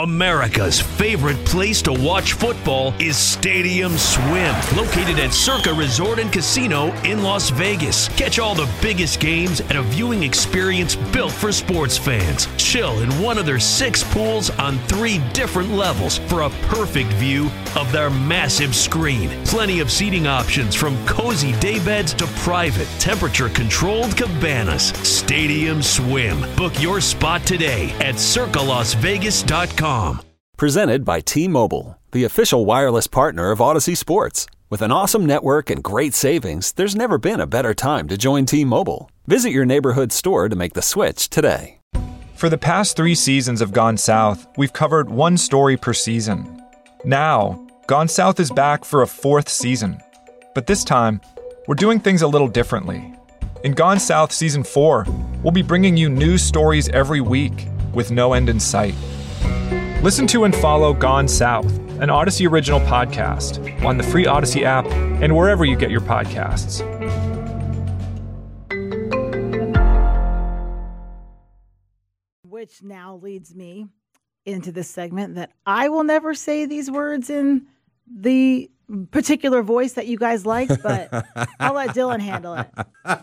America's favorite place to watch football is Stadium Swim, located at Circa Resort and Casino in Las Vegas. Catch all the biggest games at a viewing experience built for sports fans. Chill in one of their 6 pools on 3 different levels for a perfect view of their massive screen. Plenty of seating options from cozy daybeds to private, temperature-controlled cabanas. Stadium Swim. Book your spot today at circalasvegas.com. Presented by T-Mobile, the official wireless partner of Odyssey Sports. With an awesome network and great savings, there's never been a better time to join T-Mobile. Visit your neighborhood store to make the switch today. For the past 3 seasons of Gone South, we've covered one story per season. Now, Gone South is back for a 4th season. But this time, we're doing things a little differently. In Gone South Season 4, we'll be bringing you new stories every week with no end in sight. Listen to and follow Gone South, an Odyssey original podcast, on the free Odyssey app and wherever you get your podcasts. Which now leads me into this segment that I will never say these words in the particular voice that you guys like, but I'll let Dylan handle it.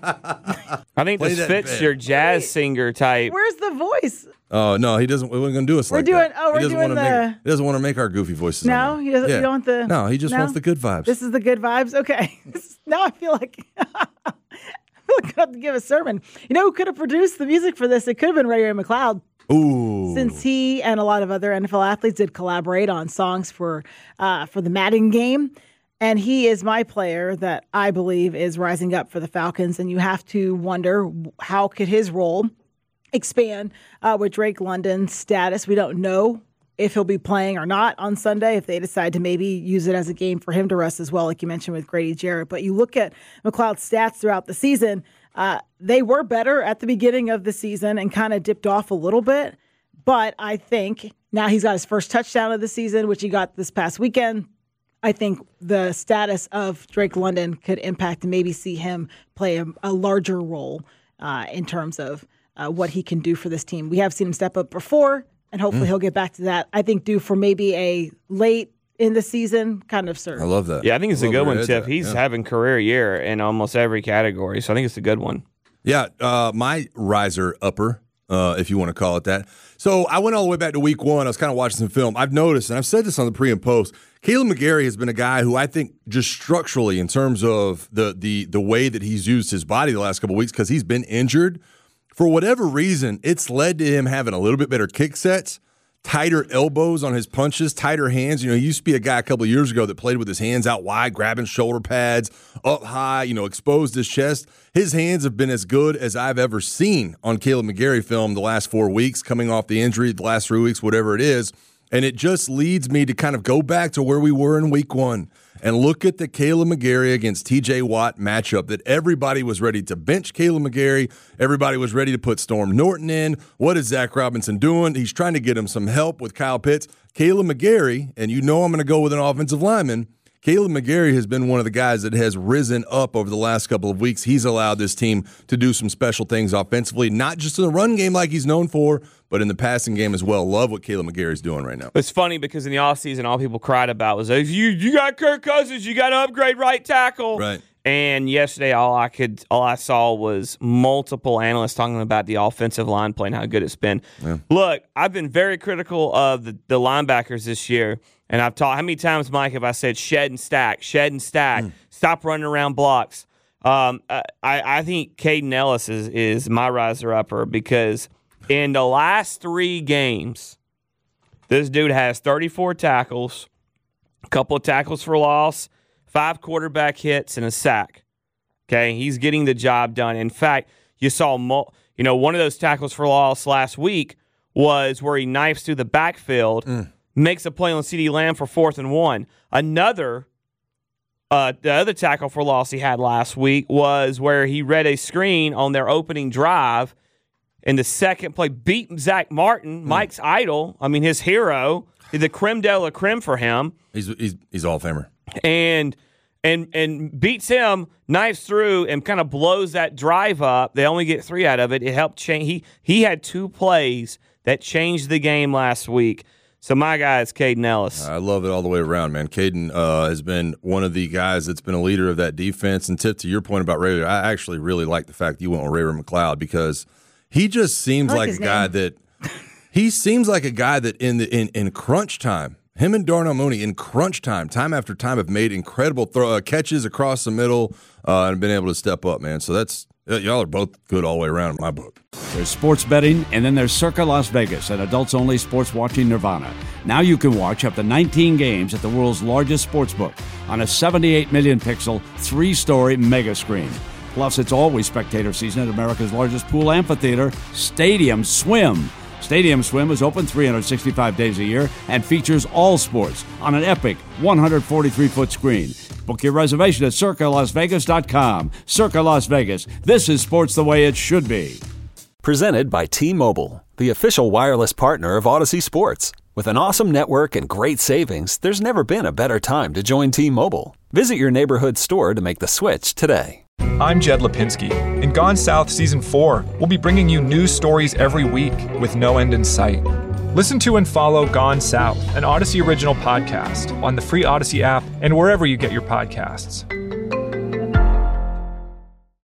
I think this fits your jazz singer type. Where's the voice? Oh, no, he doesn't. We're going to do us like that. He doesn't want to make our goofy voices. No, he doesn't. You don't want the. No, he just wants the good vibes. This is the good vibes. Okay. Now I feel like I have to give a sermon. You know who could have produced the music for this? It could have been Ray McLeod. Ooh. Since he and a lot of other NFL athletes did collaborate on songs for the Madden game. And he is my player that I believe is rising up for the Falcons. And you have to wonder, how could his role expand with Drake London's status? We don't know if he'll be playing or not on Sunday, if they decide to maybe use it as a game for him to rest as well, like you mentioned with Grady Jarrett. But you look at McLeod's stats throughout the season, they were better at the beginning of the season and kind of dipped off a little bit. But I think now he's got his first touchdown of the season, which he got this past weekend. I think the status of Drake London could impact and maybe see him play a larger role in terms of what he can do for this team. We have seen him step up before, and hopefully he'll get back to that. I think due for maybe a late in the season kind of surge. I love that. Yeah, I think it's a good one, Tiff. He's having career year in almost every category, so I think it's a good one. Yeah, my riser upper, if you want to call it that. So I went all the way back to week 1. I was kind of watching some film. I've noticed, and I've said this on the pre and post, Kaleb McGary has been a guy who I think just structurally in terms of the way that he's used his body the last couple of weeks, because he's been injured, for whatever reason, it's led to him having a little bit better kick sets, tighter elbows on his punches, tighter hands. You know, he used to be a guy a couple of years ago that played with his hands out wide, grabbing shoulder pads up high, exposed his chest. His hands have been as good as I've ever seen on Kaleb McGary film the last 4 weeks, coming off the injury, the last 3 weeks, whatever it is. And it just leads me to kind of go back to where we were in week 1 and look at the Kaleb McGary against TJ Watt matchup that everybody was ready to bench Kaleb McGary. Everybody was ready to put Storm Norton in. What is Zach Robinson doing? He's trying to get him some help with Kyle Pitts. Kaleb McGary, and I'm going to go with an offensive lineman, Kaleb McGary has been one of the guys that has risen up over the last couple of weeks. He's allowed this team to do some special things offensively, not just in the run game like he's known for, but in the passing game as well. Love what Kaleb McGary's doing right now. It's funny because in the offseason, all people cried about was, you got Kirk Cousins, you got to upgrade right tackle. Right. And yesterday, all I saw was multiple analysts talking about the offensive line play and how good it's been. Yeah. Look, I've been very critical of the linebackers this year. And I've taught, how many times, Mike, have I said shed and stack, stop running around blocks? I think Caden Ellis is my riser-upper because in the last 3 games, this dude has 34 tackles, a couple of tackles for loss, 5 quarterback hits, and a sack. Okay, he's getting the job done. In fact, you saw one of those tackles for loss last week was where he knifes through the backfield, makes a play on CeeDee Lamb for 4th and 1. The other tackle for loss he had last week was where he read a screen on their opening drive in the second play, beat Zach Martin, Mike's idol, his hero, the creme de la creme for him. He's all-famer. And beats him, knifes through, and kind of blows that drive up. They only get 3 out of it. It helped change. He had 2 plays that changed the game last week. So my guy is Caden Ellis. I love it all the way around, man. Caden has been one of the guys that's been a leader of that defense. And Tip, to your point about Ray, I actually really like the fact that you went with Ray McLeod because he just seems like a guy that in crunch time, him and Darnell Mooney in crunch time after time, have made incredible catches across the middle and been able to step up, man. So y'all are both good all the way around in my book. There's sports betting, and then there's Circa Las Vegas, an adults-only sports watching nirvana. Now you can watch up to 19 games at the world's largest sports book on a 78 million pixel, 3-story mega screen. Plus, it's always spectator season at America's largest pool amphitheater, Stadium Swim. Stadium Swim is open 365 days a year and features all sports on an epic 143-foot screen. Book your reservation at CircaLasVegas.com. Circa Las Vegas. This is sports the way it should be. Presented by T-Mobile, the official wireless partner of Odyssey Sports. With an awesome network and great savings, there's never been a better time to join T-Mobile. Visit your neighborhood store to make the switch today. I'm Jed Lipinski. In Gone South Season 4, we'll be bringing you news stories every week with no end in sight. Listen to and follow Gone South, an Odyssey original podcast, on the free Odyssey app and wherever you get your podcasts.